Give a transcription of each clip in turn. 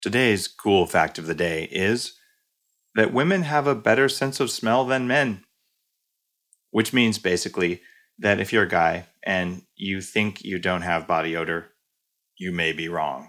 Today's cool fact of the day is that women have a better sense of smell than men, which means basically that if you're a guy and you think you don't have body odor, you may be wrong.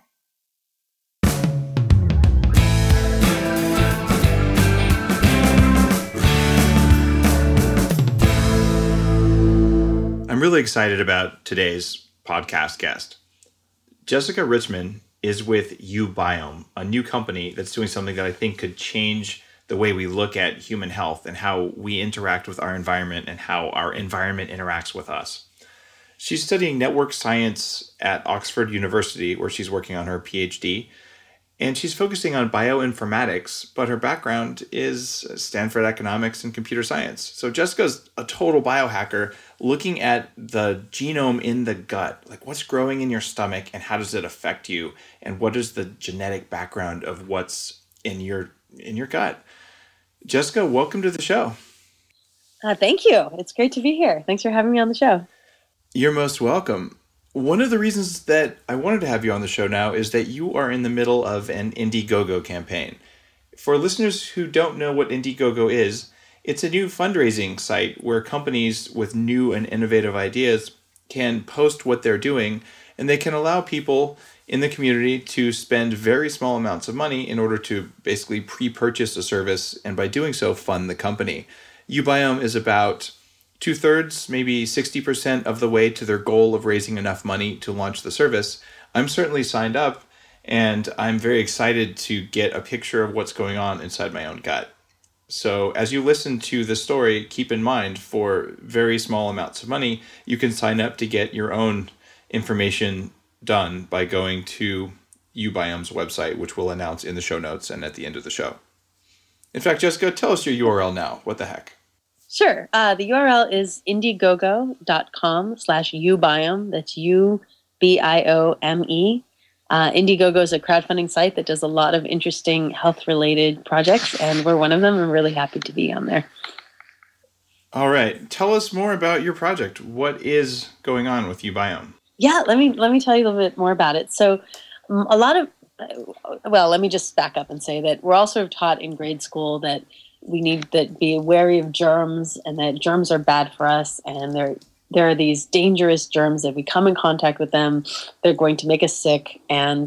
I'm really excited about today's podcast guest. Jessica Richmond is with uBiome, a new company that's doing something that I think could change the way we look at human health and how we interact with our environment and how our environment interacts with us. She's studying network science at Oxford University, where she's working on her PhD, and she's focusing on bioinformatics, but her background is Stanford economics and computer science. So Jessica's a total biohacker looking at the genome in the gut, like what's growing in your stomach and how does it affect you, and what is the genetic background of what's in your gut. Jessica, welcome to the show. Thank you. It's great to be here. Thanks for having me on the show. You're most welcome. One of the reasons that I wanted to have you on the show now is that you are in the middle of an Indiegogo campaign. For listeners who don't know what Indiegogo is, it's a new fundraising site where companies with new and innovative ideas can post what they're doing, and they can allow people in the community to spend very small amounts of money in order to basically pre-purchase a service, and by doing so, fund the company. uBiome is about 2/3, maybe 60% of the way to their goal of raising enough money to launch the service. I'm certainly signed up, and I'm very excited to get a picture of what's going on inside my own gut. So as you listen to the story, keep in mind, for very small amounts of money, you can sign up to get your own information done by going to uBiome's website, which we'll announce in the show notes and at the end of the show. In fact, Jessica, tell us your URL now. What the heck? Sure. The URL is indiegogo.com/ubiome. That's UBIOME. Indiegogo is a crowdfunding site that does a lot of interesting health-related projects, and we're one of them. I'm really happy to be on there. All right. Tell us more about your project. What is going on with uBiome? Yeah, let me tell you a little bit more about it. So let me just back up and say that we're all sort of taught in grade school that we need to be wary of germs and that germs are bad for us, and there are these dangerous germs that if we come in contact with them, they're going to make us sick, and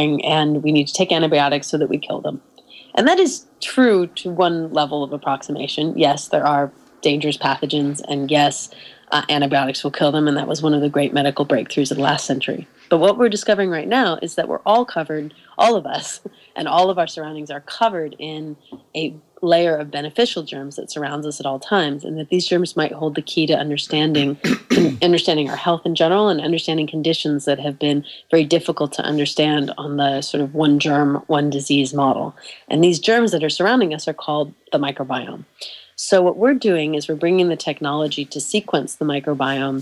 we need to take antibiotics so that we kill them. And that is true to one level of approximation. Yes, there are dangerous pathogens, and yes, antibiotics will kill them, and that was one of the great medical breakthroughs of the last century. But what we're discovering right now is that we're all covered, all of us, and all of our surroundings are covered in a layer of beneficial germs that surrounds us at all times, and that these germs might hold the key to understanding our health in general and understanding conditions that have been very difficult to understand on the sort of one germ, one disease model. And these germs that are surrounding us are called the microbiome. So what we're doing is we're bringing the technology to sequence the microbiome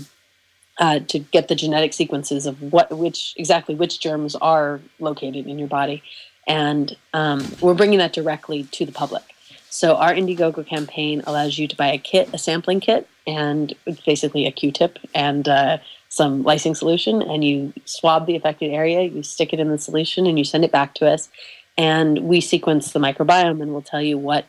to get the genetic sequences of which germs are located in your body. And we're bringing that directly to the public. So our Indiegogo campaign allows you to buy a sampling kit, and basically a Q-tip and some lysine solution, and you swab the affected area, you stick it in the solution, and you send it back to us. And we sequence the microbiome, and we'll tell you what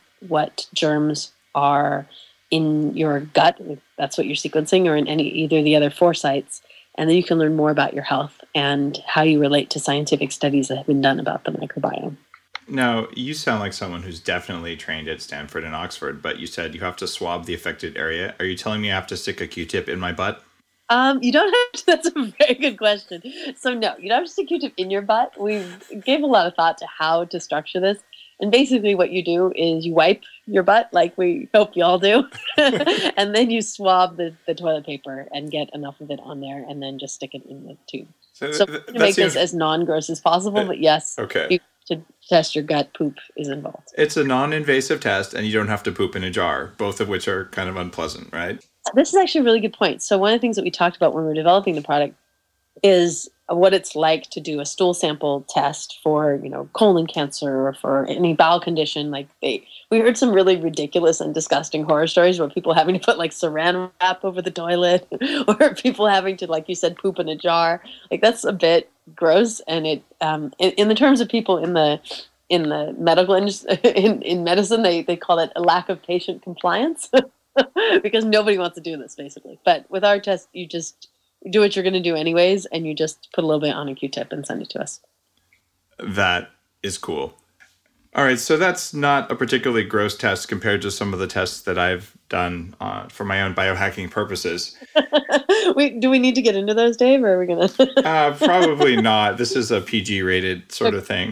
germs are in your gut, if that's what you're sequencing, or in either of the other 4 sites. And then you can learn more about your health and how you relate to scientific studies that have been done about the microbiome. Now, you sound like someone who's definitely trained at Stanford and Oxford, but you said you have to swab the affected area. Are you telling me I have to stick a Q-tip in my butt? You don't have to. That's a very good question. So no, you don't have to stick a Q-tip in your butt. We gave a lot of thought to how to structure this. And basically what you do is you wipe your butt, like we hope you all do, and then you swab the toilet paper and get enough of it on there, and then just stick it in the tube. So to make this as non-gross as possible, but yes, okay. To test your gut, poop is involved. It's a non-invasive test, and you don't have to poop in a jar, both of which are kind of unpleasant, right? This is actually a really good point. So one of the things that we talked about when we were developing the product is what it's like to do a stool sample test for, colon cancer or for any bowel condition. We heard some really ridiculous and disgusting horror stories where people having to put like saran wrap over the toilet or people having to, like you said, poop in a jar. Like that's a bit gross. And it, in the terms of people in the medical industry, in medicine, they call it a lack of patient compliance because nobody wants to do this basically. But with our test, you just do what you're going to do anyways, and you just put a little bit on a Q-tip and send it to us. That is cool. All right, so that's not a particularly gross test compared to some of the tests that I've done for my own biohacking purposes. Do we need to get into those, Dave, or are we going to? Probably not. This is a PG-rated sort of thing.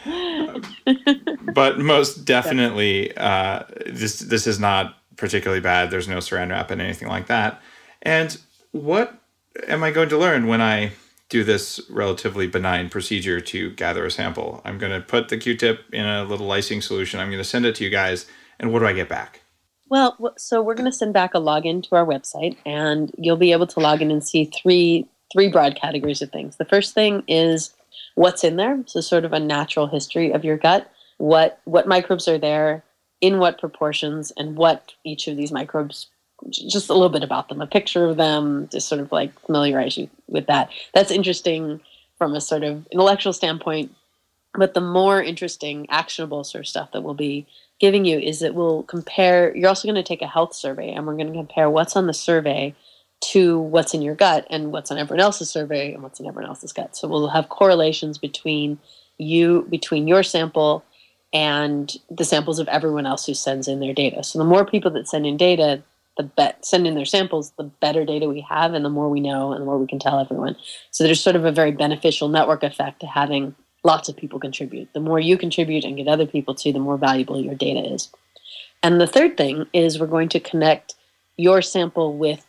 But most definitely, this is not particularly bad. There's no saran wrap and anything like that. And what am I going to learn when I do this relatively benign procedure to gather a sample? I'm going to put the Q-tip in a little lysine solution. I'm going to send it to you guys. And what do I get back? Well, so we're going to send back a login to our website, and you'll be able to log in and see three broad categories of things. The first thing is what's in there. So sort of a natural history of your gut, what microbes are there, in what proportions, and what each of these microbes, just a little bit about them, a picture of them, just sort of like familiarize you with that. That's interesting from a sort of intellectual standpoint. But the more interesting, actionable sort of stuff that we'll be giving you is that we'll compare, you're also going to take a health survey, and we're going to compare what's on the survey to what's in your gut and what's on everyone else's survey and what's in everyone else's gut. So we'll have correlations between your sample and the samples of everyone else who sends in their data. So the more people that send in data, send in their samples, the better data we have and the more we know and the more we can tell everyone. So there's sort of a very beneficial network effect to having lots of people contribute. The more you contribute and get other people to, the more valuable your data is. And the third thing is we're going to connect your sample with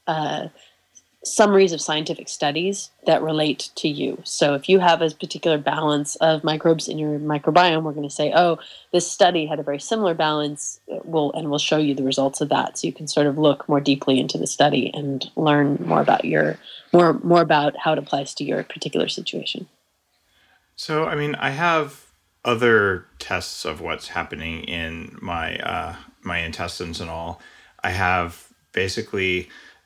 summaries of scientific studies that relate to you. So if you have a particular balance of microbes in your microbiome, we're going to say, oh, this study had a very similar balance, and we'll show you the results of that. So you can sort of look more deeply into the study and learn more about more about how it applies to your particular situation. So, I mean, I have other tests of what's happening in my my intestines and all. I have basically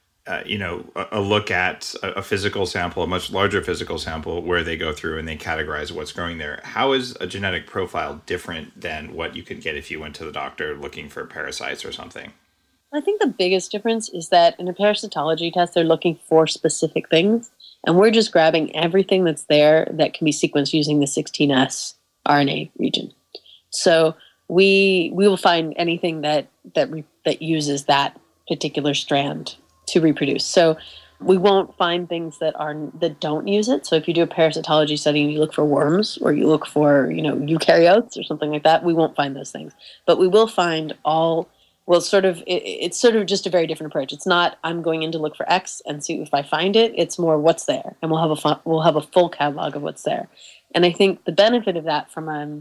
a look at a physical sample, a much larger physical sample, where they go through and they categorize what's growing there. How is a genetic profile different than what you could get if you went to the doctor looking for parasites or something? I think the biggest difference is that in a parasitology test, they're looking for specific things, and we're just grabbing everything that's there that can be sequenced using the 16S RNA region. So we will find anything that uses that particular strand to reproduce. So we won't find things that don't use it. So if you do a parasitology study and you look for worms or you look for, eukaryotes or something like that, we won't find those things. But we will find it's sort of just a very different approach. It's not I'm going in to look for X and see if I find it. It's more what's there, and we'll have a full catalog of what's there. And I think the benefit of that from a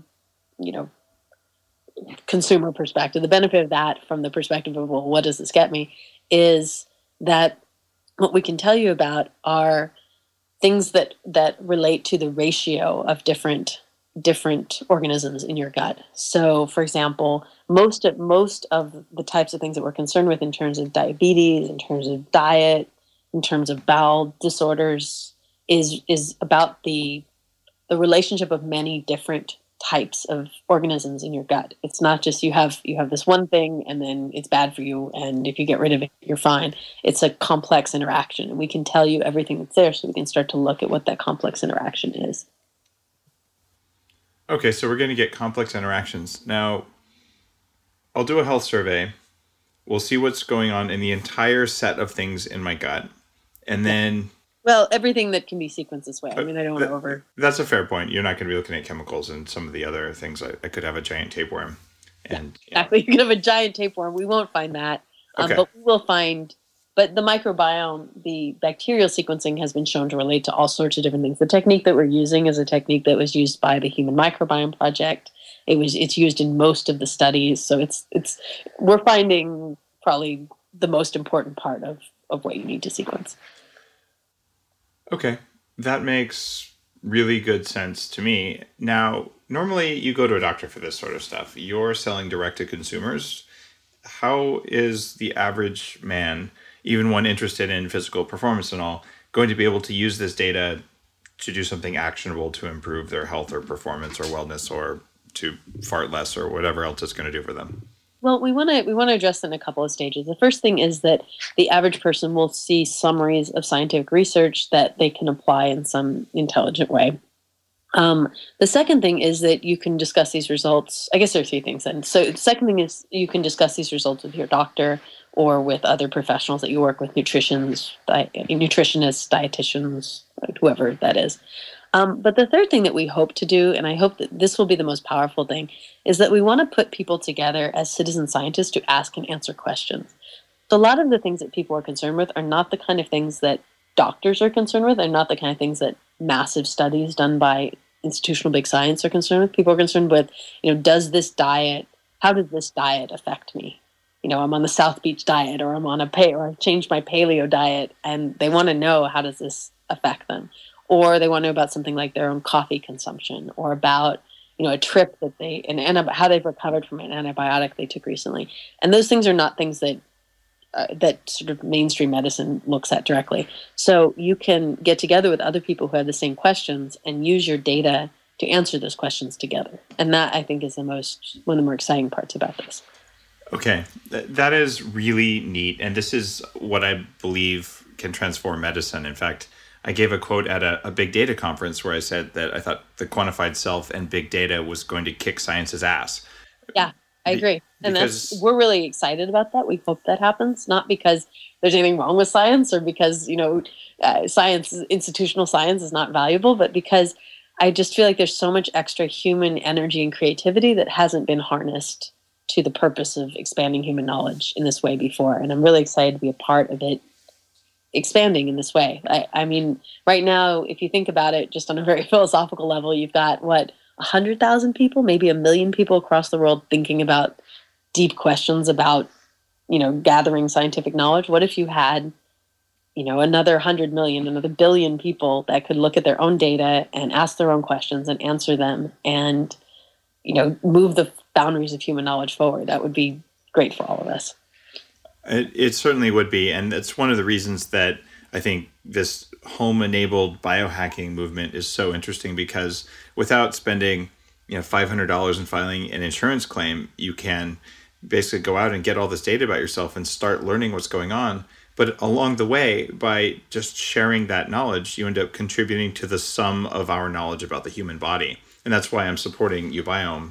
consumer perspective, the benefit of that from the perspective of, well, what does this get me, is that what we can tell you about are things that relate to the ratio of different organisms in your gut. So, for example, most of the types of things that we're concerned with in terms of diabetes, in terms of diet, in terms of bowel disorders, is about the relationship of many different types of organisms in your gut. It's not just you have this one thing and then it's bad for you, and if you get rid of it, you're fine. It's a complex interaction, and we can tell you everything that's there so we can start to look at what that complex interaction is. Okay, so we're going to get complex interactions. Now, I'll do a health survey. We'll see what's going on in the entire set of things in my gut. And then... Well, everything that can be sequenced this way. I mean, I don't want to over... That's a fair point. You're not going to be looking at chemicals and some of the other things. I could have a giant tapeworm. And, exactly. You could have a giant tapeworm. We won't find that. Okay. But we will find... But the microbiome, the bacterial sequencing has been shown to relate to all sorts of different things. The technique that we're using is a technique that was used by the Human Microbiome Project. It's used in most of the studies. So we're finding probably the most important part of what you need to sequence. Okay. That makes really good sense to me. Now, normally you go to a doctor for this sort of stuff. You're selling direct to consumers. How is the average man, even one interested in physical performance and all, going to be able to use this data to do something actionable to improve their health or performance or wellness, or to fart less, or whatever else it's going to do for them? Well, we want to address in a couple of stages. The first thing is that the average person will see summaries of scientific research that they can apply in some intelligent way. The second thing is that you can discuss these results. I guess there are three things then. So the second thing is you can discuss these results with your doctor or with other professionals that you work with, nutritionists, dietitians, whoever that is. But the third thing that we hope to do, and I hope that this will be the most powerful thing, is that we want to put people together as citizen scientists to ask and answer questions. So a lot of the things that people are concerned with are not the kind of things that doctors are concerned with, and not the kind of things that massive studies done by institutional big science are concerned with. People are concerned with, how does this diet affect me? I'm on the South Beach diet, or I'm on or I've changed my paleo diet, and they want to know, how does this affect them? Or they want to know about something like their own coffee consumption, or about, a trip that how they've recovered from an antibiotic they took recently. And those things are not things that sort of mainstream medicine looks at directly. So you can get together with other people who have the same questions and use your data to answer those questions together. And that, I think, is one of the more exciting parts about this. Okay, that is really neat. And this is what I believe can transform medicine. In fact, I gave a quote at a big data conference where I said that I thought the quantified self and big data was going to kick science's ass. Yeah, I agree. And we're really excited about that. We hope that happens, not because there's anything wrong with science or because, institutional science is not valuable, but because I just feel like there's so much extra human energy and creativity that hasn't been harnessed to the purpose of expanding human knowledge in this way before. And I'm really excited to be a part of it expanding in this way. I mean, right now, if you think about it, just on a very philosophical level, you've got 100,000 people, maybe 1 million people across the world thinking about deep questions about, gathering scientific knowledge. What if you had, another 100 million, another billion people that could look at their own data and ask their own questions and answer them and, move the boundaries of human knowledge forward? That would be great for all of us. It certainly would be. And that's one of the reasons that I think this home-enabled biohacking movement is so interesting, because without spending $500 in filing an insurance claim, you can basically go out and get all this data about yourself and start learning what's going on. But along the way, by just sharing that knowledge, you end up contributing to the sum of our knowledge about the human body. And that's why I'm supporting Ubiome,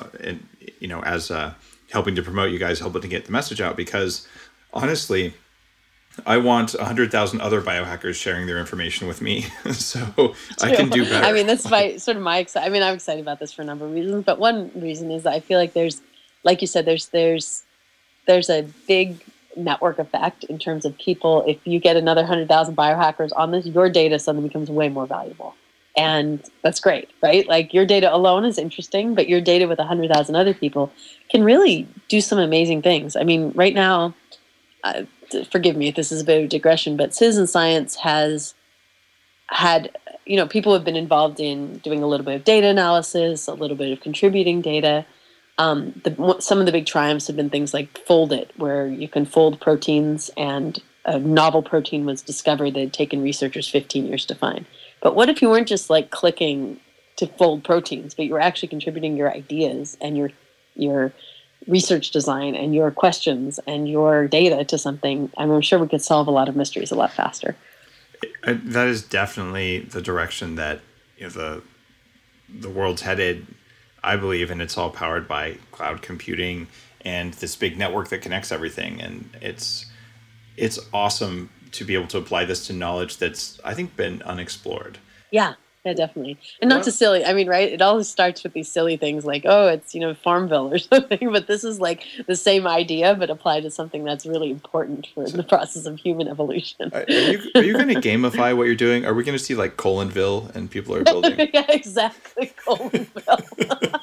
as helping to promote you guys, helping to get the message out, because honestly, I want 100,000 other biohackers sharing their information with me, so I can do better. I mean, that's my I'm excited about this for a number of reasons, but one reason is that I feel like there's, like you said, there's a big network effect in terms of people. If you get another 100,000 biohackers on this, your data suddenly becomes way more valuable. And that's great, right? Like, your data alone is interesting, but your data with 100,000 other people can really do some amazing things. I mean, right now, forgive me if this is a bit of a digression, but citizen science has had, people have been involved in doing a little bit of data analysis, a little bit of contributing data. Some of the big triumphs have been things like Foldit, where you can fold proteins, and a novel protein was discovered that had taken researchers 15 years to find. But what if you weren't just clicking to fold proteins, but you were actually contributing your ideas and your research design and your questions and your data to something? I'm sure we could solve a lot of mysteries a lot faster. That is definitely the direction that the world's headed, I believe, and it's all powered by cloud computing and this big network that connects everything. And it's awesome to be able to apply this to knowledge that's, I think, been unexplored. Yeah, definitely. And not to silly, right? It always starts with these silly things like, oh, it's, Farmville or something, but this is like the same idea, but applied to something that's really important for the process of human evolution. Are you going to gamify what you're doing? Are we going to see like Colonville and people are building? Yeah, exactly. Colonville.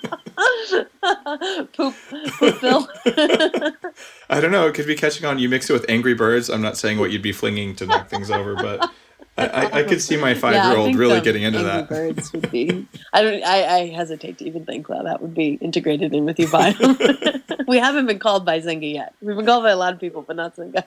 Poopville. I don't know. It could be catching on. You mix it with Angry Birds. I'm not saying what you'd be flinging to knock things over, but I I could see my 5-year-old getting into Angry that. Birds would be. I hesitate to even think that would be integrated in with your biome. We haven't been called by Zynga yet. We've been called by a lot of people, but not Zynga.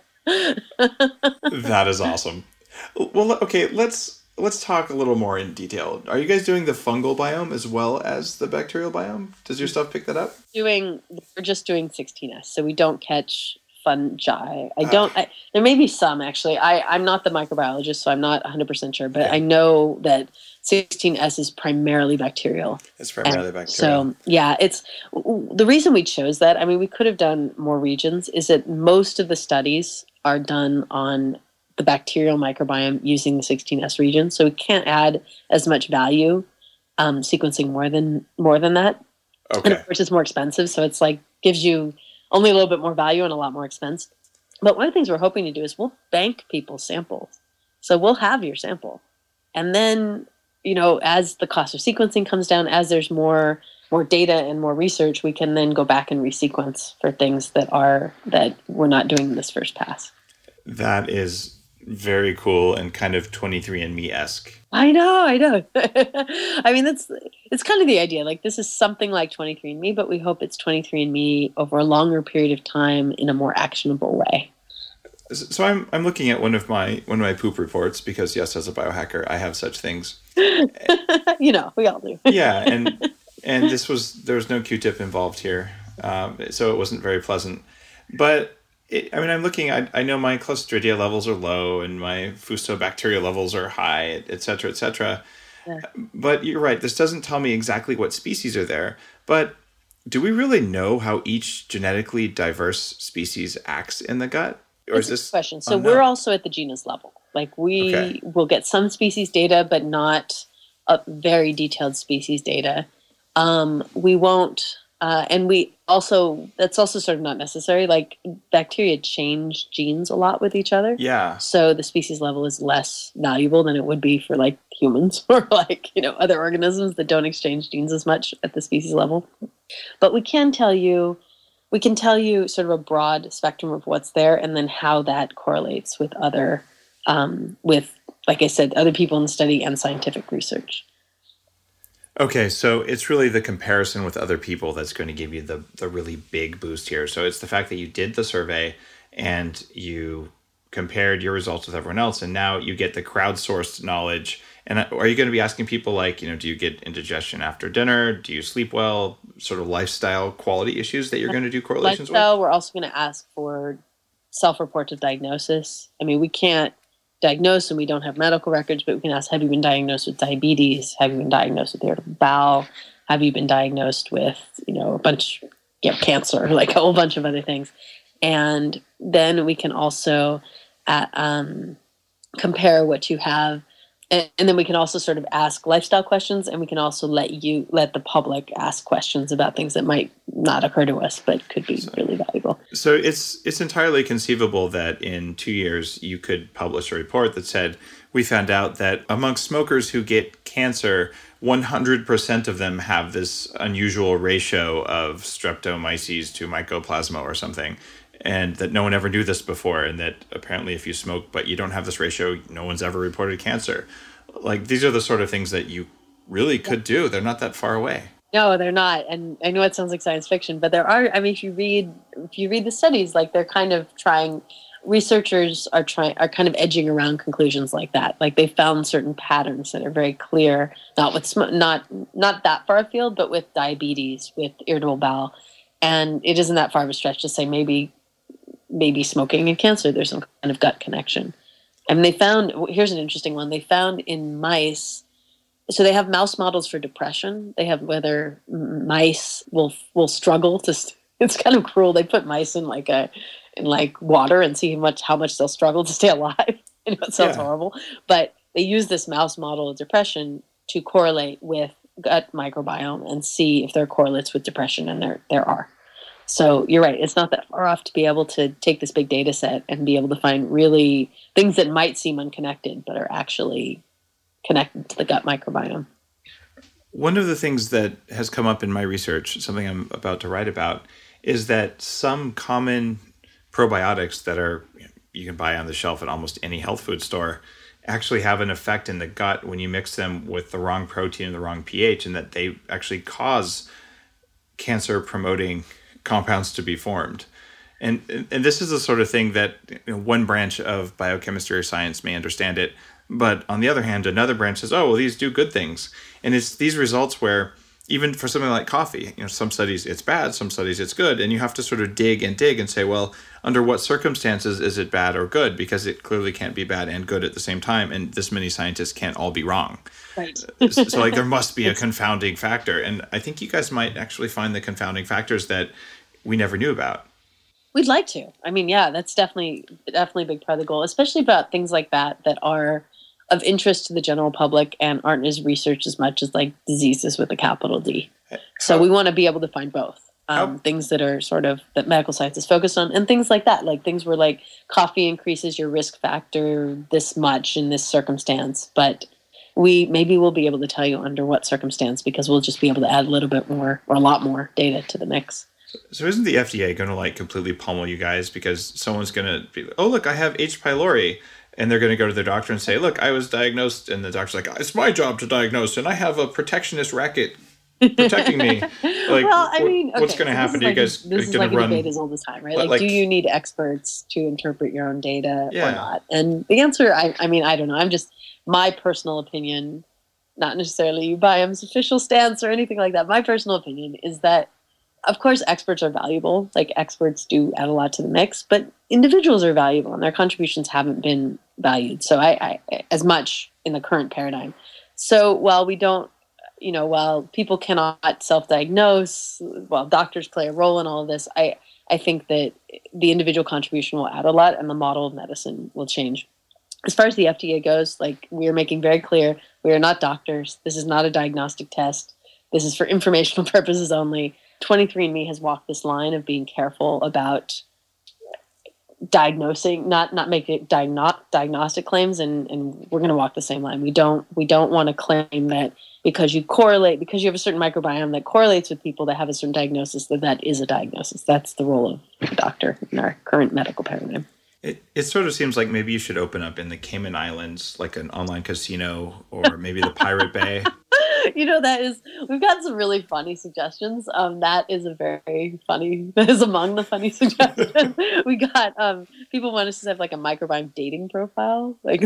That is awesome. Well, okay, let's talk a little more in detail. Are you guys doing the fungal biome as well as the bacterial biome? Does your stuff pick that up? We're just doing 16S, so we don't catch fungi. There may be some, actually. I'm not the microbiologist, so I'm not 100% sure, but I know that 16S is primarily bacterial. It's primarily bacterial. So, yeah, it's the reason we chose that. I mean, we could have done more regions, is that most of the studies are done on the bacterial microbiome using the 16S region, so we can't add as much value sequencing more than that. Okay. And of course, it's more expensive, so it's like gives you only a little bit more value and a lot more expense. But one of the things we're hoping to do is we'll bank people's samples. So we'll have your sample. And then, as the cost of sequencing comes down, as there's more data and more research, we can then go back and resequence for things that we're not doing in this first pass. That is very cool and kind of 23andMe-esque. I know. I mean, it's kind of the idea. Like, this is something like 23andMe, but we hope it's 23andMe over a longer period of time in a more actionable way. So I'm looking at one of my poop reports because, yes, as a biohacker, I have such things. We all do. Yeah, and there was no Q-tip involved here, so it wasn't very pleasant. But I'm looking. I know my Clostridia levels are low and my Fusobacteria levels are high, et cetera, et cetera. Yeah. But you're right. This doesn't tell me exactly what species are there. But do we really know how each genetically diverse species acts in the gut? Or is this a question? So we're also at the genus level. Like we will get some species data, but not a very detailed species data. We won't. And that's also sort of not necessary. Like bacteria change genes a lot with each other. Yeah. So the species level is less valuable than it would be for like humans or like, other organisms that don't exchange genes as much at the species level. But we can tell you sort of a broad spectrum of what's there and then how that correlates with other, like I said, other people in the study and scientific research. Okay, so it's really the comparison with other people that's going to give you the really big boost here. So it's the fact that you did the survey and you compared your results with everyone else, and now you get the crowdsourced knowledge. And are you going to be asking people like, do you get indigestion after dinner? Do you sleep well? Sort of lifestyle quality issues that you're going to do correlations with? We're also going to ask for self-reported diagnosis. I mean, we can't diagnosed and we don't have medical records, but we can ask, have you been diagnosed with diabetes? Have you been diagnosed with irritable bowel? Have you been diagnosed with, a bunch, cancer, like a whole bunch of other things? And then we can also compare what you have. And then we can also sort of ask lifestyle questions, and we can also let the public ask questions about things that might not occur to us, but could be really valuable. So it's entirely conceivable that in 2 years you could publish a report that said, we found out that amongst smokers who get cancer, 100% of them have this unusual ratio of streptomyces to mycoplasma or something. And that no one ever knew this before, and that apparently if you smoke but you don't have this ratio, no one's ever reported cancer. Like, these are the sort of things that you really could do. Kind of not far away. No, they're not. And I know it sounds like science fiction, but there are, if you read the studies, like they're kind of trying, researchers are kind of edging around conclusions like that. Like they found certain patterns that are very clear, not that far afield, but with diabetes, with irritable bowel. And it isn't that far of a stretch to say maybe smoking and cancer, there's some kind of gut connection. And they found, here's an interesting one, they found in mice, so they have mouse models for depression. They have whether mice will struggle to, it's kind of cruel. They put mice in water and see how much they'll struggle to stay alive. It sounds horrible. But they use this mouse model of depression to correlate with gut microbiome and see if there are correlates with depression, and there are. So you're right. It's not that far off to be able to take this big data set and be able to find really things that might seem unconnected but are actually connected to the gut microbiome. One of the things that has come up in my research, something I'm about to write about, is that some common probiotics that you can buy on the shelf at almost any health food store actually have an effect in the gut when you mix them with the wrong protein and the wrong pH, and that they actually cause cancer promoting compounds to be formed. And this is the sort of thing that one branch of biochemistry or science may understand it, but on the other hand, another branch says, oh, well, these do good things. And it's these results where even for something like coffee, some studies it's bad, some studies it's good, and you have to sort of dig and say, well, under what circumstances is it bad or good? Because it clearly can't be bad and good at the same time, and this many scientists can't all be wrong. Right. So like there must be a confounding factor, and I think you guys might actually find the confounding factors that we never knew about. We'd like to. I mean, yeah, that's definitely a big part of the goal, especially about things like that are of interest to the general public and aren't as researched as much as like diseases with a capital D. So we want to be able to find both. Things that are sort of that medical science is focused on, and things like that, like things where like coffee increases your risk factor this much in this circumstance, but maybe we'll be able to tell you under what circumstance, because we'll just be able to add a little bit more or a lot more data to the mix. So isn't the FDA going to like completely pummel you guys because someone's going to be, oh, look, I have H. pylori. And they're going to go to their doctor and say, look, I was diagnosed. And the doctor's like, it's my job to diagnose. And I have a protectionist racket protecting me. Like, well, I mean, what's going to happen? You guys this is like a debate is all the time, right? Like, do you need experts to interpret your own data or not? And the answer, I mean, I don't know. I'm just, my personal opinion, not necessarily Ubiome's official stance or anything like that. My personal opinion is that, of course, experts are valuable. Like, experts do add a lot to the mix, but individuals are valuable and their contributions haven't been valued. So I as much in the current paradigm. So while we don't, while people cannot self-diagnose, while doctors play a role in all of this, I think that the individual contribution will add a lot and the model of medicine will change. As far as the FDA goes, like, we are making very clear, we are not doctors. This is not a diagnostic test. This is for informational purposes only. 23andMe has walked this line of being careful about diagnosing, not making diagnostic claims, and we're going to walk the same line. We don't want to claim that because you have a certain microbiome that correlates with people that have a certain diagnosis, that is a diagnosis. That's the role of a doctor in our current medical paradigm. It sort of seems like maybe you should open up in the Cayman Islands, like an online casino, or maybe the Pirate Bay. We've got some really funny suggestions. That is among the funny suggestions. We got, people want us to have like a microbiome dating profile. Like,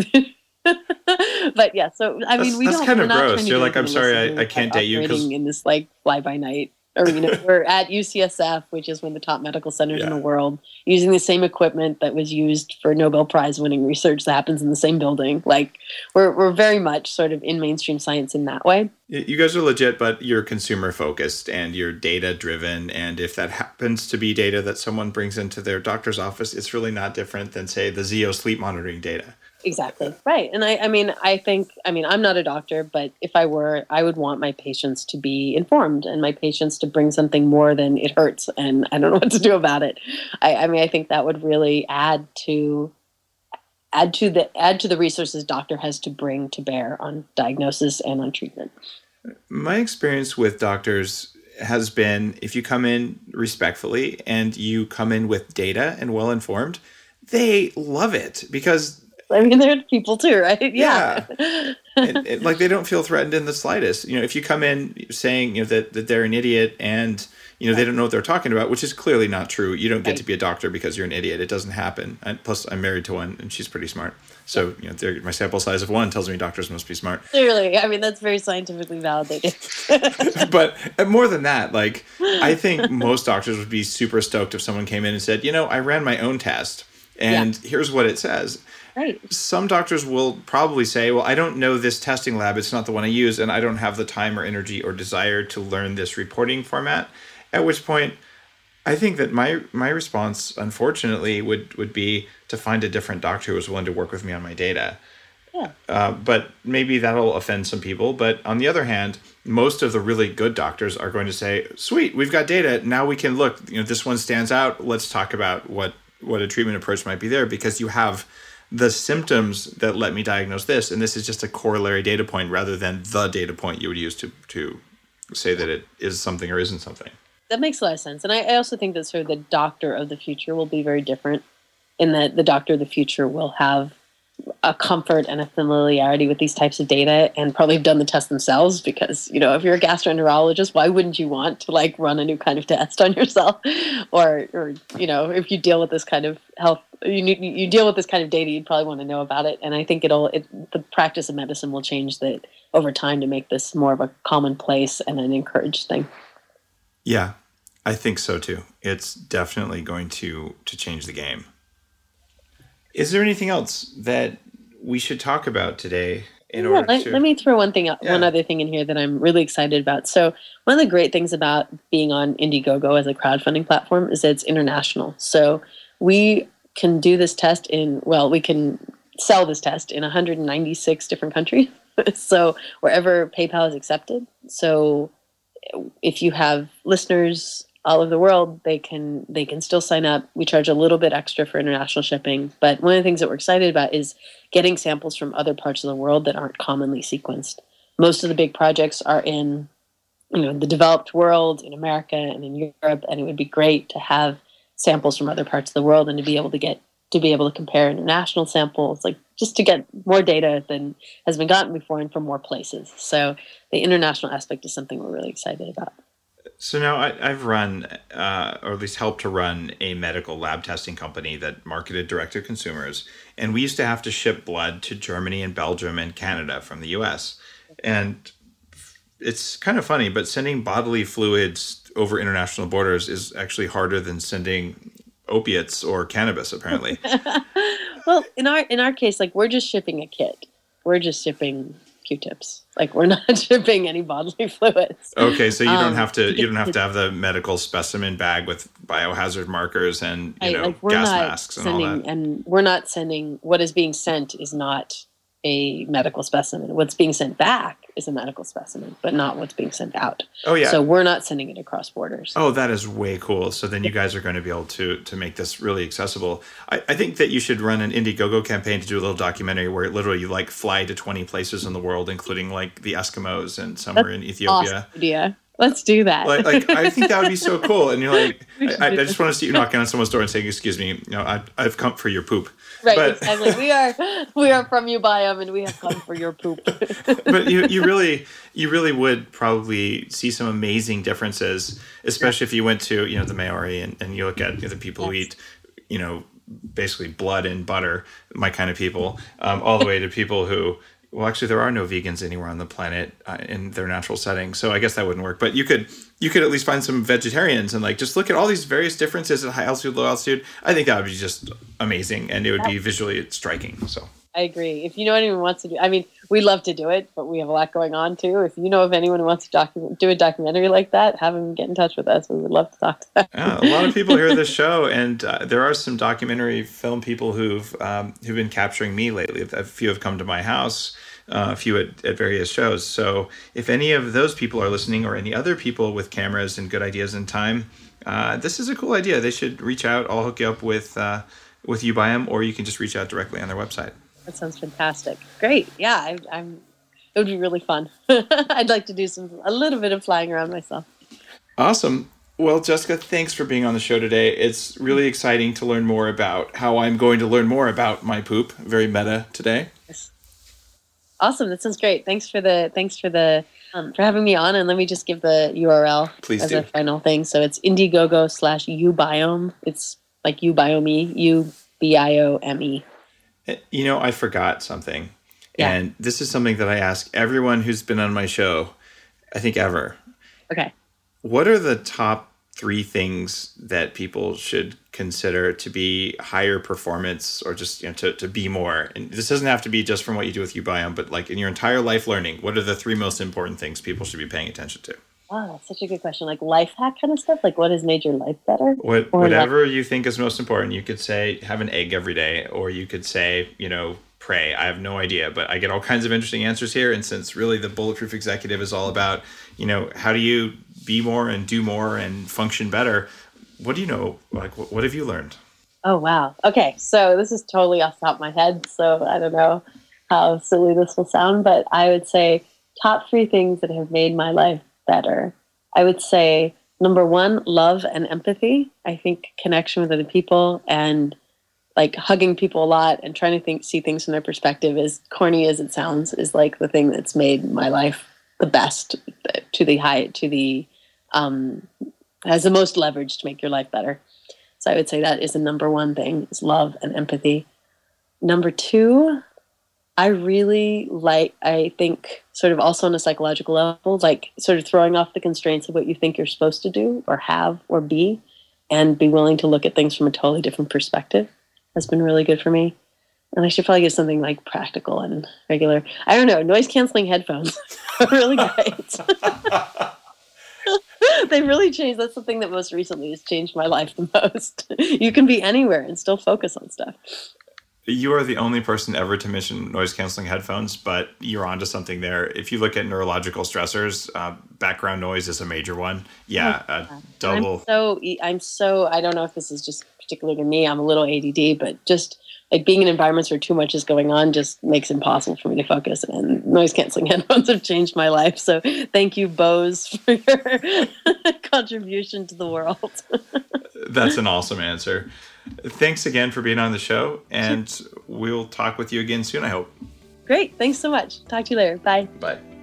but yeah, so I mean, that's kind of gross. You're like, I'm sorry, I can't date you because in this like fly by night. Or, we're at UCSF, which is one of the top medical centers in the world, using the same equipment that was used for Nobel Prize winning research that happens in the same building. Like, we're very much sort of in mainstream science in that way. You guys are legit, but you're consumer focused and you're data driven. And if that happens to be data that someone brings into their doctor's office, it's really not different than, say, the Zeo sleep monitoring data. Exactly. Right. And I think I'm not a doctor, but if I were, I would want my patients to be informed and my patients to bring something more than it hurts and I don't know what to do about it. I think that would really add to the resources doctor has to bring to bear on diagnosis and on treatment. My experience with doctors has been, if you come in respectfully and you come in with data and well informed, they love it because they're people too, right? Yeah. Like, they don't feel threatened in the slightest. If you come in saying, that they're an idiot and, they don't know what they're talking about, which is clearly not true. You don't get to be a doctor because you're an idiot. It doesn't happen. Plus, I'm married to one and she's pretty smart. So, my sample size of one tells me doctors must be smart. Clearly. That's very scientifically validated. But more than that, like, I think most doctors would be super stoked if someone came in and said, I ran my own test and here's what it says. Right. Some doctors will probably say, well, I don't know this testing lab. It's not the one I use, and I don't have the time or energy or desire to learn this reporting format. At which point, I think that my response, unfortunately, would be to find a different doctor who is willing to work with me on my data. Yeah. But maybe that'll offend some people. But on the other hand, most of the really good doctors are going to say, sweet, we've got data. Now we can look, this one stands out. Let's talk about what a treatment approach might be there, because you have the symptoms that let me diagnose this, and this is just a corollary data point rather than the data point you would use to say that it is something or isn't something. That makes a lot of sense. And I also think that sort of the doctor of the future will be very different in that the doctor of the future will have a comfort and a familiarity with these types of data and probably have done the test themselves because, if you're a gastroenterologist, why wouldn't you want to like run a new kind of test on yourself? Or if you deal with this kind of health, you deal with this kind of data, you'd probably want to know about it. And I think the practice of medicine will change that over time to make this more of a commonplace and an encouraged thing. Yeah, I think so too. It's definitely going to change the game. Is there anything else that we should talk about today? Let me throw one other thing in here that I'm really excited about. So one of the great things about being on Indiegogo as a crowdfunding platform is that it's international. So we can do this test we can sell this test in 196 different countries. So wherever PayPal is accepted. So if you have listeners all over the world, they can still sign up. We charge a little bit extra for international shipping. But one of the things that we're excited about is getting samples from other parts of the world that aren't commonly sequenced. Most of the big projects are in the developed world, in America and in Europe, and it would be great to have samples from other parts of the world and to be able to compare international samples, like just to get more data than has been gotten before and from more places. So the international aspect is something we're really excited about. So now I've run, or at least helped to run, a medical lab testing company that marketed direct to consumers. And we used to have to ship blood to Germany and Belgium and Canada from the US. And it's kind of funny, but sending bodily fluids over international borders is actually harder than sending opiates or cannabis, apparently. Well, in our case, like, we're just shipping a kit. We're just shipping Q-tips. Like, we're not shipping any bodily fluids. Okay, so you don't have to have the medical specimen bag with biohazard markers and gas masks and all that. And we're not sending. What is being sent is not a medical specimen. What's being sent back is a medical specimen, but not what's being sent out. Oh yeah. So we're not sending it across borders. Oh, that is way cool. So then you guys are going to be able to make this really accessible. I think that you should run an Indiegogo campaign to do a little documentary where literally you like fly to 20 places in the world, including like the Eskimos and somewhere in Ethiopia. Awesome idea. Let's do that. Like I think that would be so cool. And you're like, I just want to see you knocking on someone's door and saying, "Excuse me, I've come for your poop." Right, but, exactly. We are from Ubiome, and we have come for your poop. But you really would probably see some amazing differences, especially if you went to the Maori and you look at the people who eat basically blood and butter, my kind of people, all the way to people who. Well, actually, there are no vegans anywhere on the planet in their natural setting, so I guess that wouldn't work. But you could at least find some vegetarians and like just look at all these various differences at high altitude, low altitude. I think that would be just amazing, and it would be visually striking. So I agree. If you know anyone who wants to do, I mean, we love to do it, but we have a lot going on too. If you know of anyone who wants to do a documentary like that, have them get in touch with us. We would love to talk to them. Yeah, a lot of people hear this show, and there are some documentary film people who've been capturing me lately. A few have come to my house. A few at various shows. So if any of those people are listening, or any other people with cameras and good ideas and time, this is a cool idea. They should reach out. I'll hook you up with Ubiome, or you can just reach out directly on their website. That sounds fantastic. Great. Yeah, it would be really fun. I'd like to do a little bit of flying around myself. Awesome. Well, Jessica, thanks for being on the show today. It's really exciting to learn more about how I'm going to learn more about my poop. Very meta today. Yes. Awesome. That sounds great. Thanks for having me on. And let me just give the URL as a final thing. So it's Indiegogo/Ubiome. It's like Ubiome, Ubiome. I forgot something. Yeah. And this is something that I ask everyone who's been on my show, I think ever. Okay. What are the top 3 things that people should consider to be higher performance, or just to be more? And this doesn't have to be just from what you do with Ubiome, but like in your entire life learning, what are the 3 most important things people should be paying attention to? Oh, that's such a good question. Like life hack kind of stuff? Like what has made your life better? Whatever you think is most important. You could say have an egg every day, or you could say, pray. I have no idea, but I get all kinds of interesting answers here. And since really the Bulletproof Executive is all about, how do you be more and do more and function better? What do you know? Like, what have you learned? Oh, wow. Okay. So this is totally off the top of my head. So I don't know how silly this will sound, but I would say top 3 things that have made my life better. I would say number 1, love and empathy. I think connection with other people and like hugging people a lot and trying to see things from their perspective, as corny as it sounds, is like the thing that's made my life the best, has the most leverage to make your life better. So I would say that is the number one thing, is love and empathy. Number two, I think sort of also on a psychological level, like sort of throwing off the constraints of what you think you're supposed to do or have or be, and be willing to look at things from a totally different perspective has been really good for me. And I should probably give something like practical and regular. I don't know, noise canceling headphones are really great. They really changed. That's the thing that most recently has changed my life the most. You can be anywhere and still focus on stuff. You are the only person ever to mention noise-canceling headphones, but you're onto something there. If you look at neurological stressors, background noise is a major one. Yeah, double. I'm so, I don't know if this is just particular to me. I'm a little ADD, but just like being in environments where too much is going on just makes it impossible for me to focus. And noise-canceling headphones have changed my life. So thank you, Bose, for your contribution to the world. That's an awesome answer. Thanks again for being on the show, and we'll talk with you again soon, I hope. Great. Thanks so much. Talk to you later. Bye. Bye.